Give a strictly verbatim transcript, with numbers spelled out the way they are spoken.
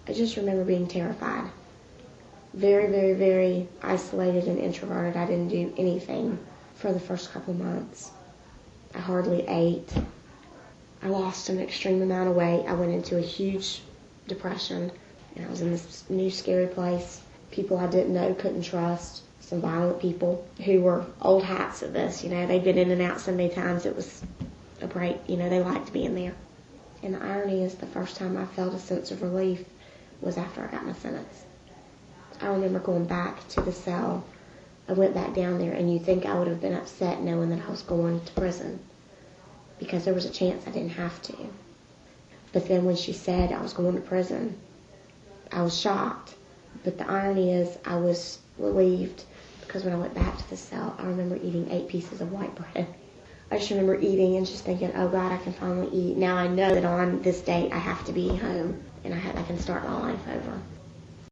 I just remember being terrified. Very, very, very isolated and introverted. I didn't do anything for the first couple months. I hardly ate. I lost an extreme amount of weight. I went into a huge depression, and I was in this new scary place. People I didn't know, couldn't trust. Some violent people who were old hats at this. You know, they'd been in and out so many times it was a break. You know, they liked being there. And the irony is the first time I felt a sense of relief was after I got my sentence. I remember going back to the cell. I went back down there, and you think I would have been upset knowing that I was going to prison, because there was a chance I didn't have to. But then when she said I was going to prison, I was shocked. But the irony is I was relieved, because when I went back to the cell, I remember eating eight pieces of white bread. I just remember eating and just thinking, oh God, I can finally eat. Now I know that on this date I have to be home, and I, have, I can start my life over.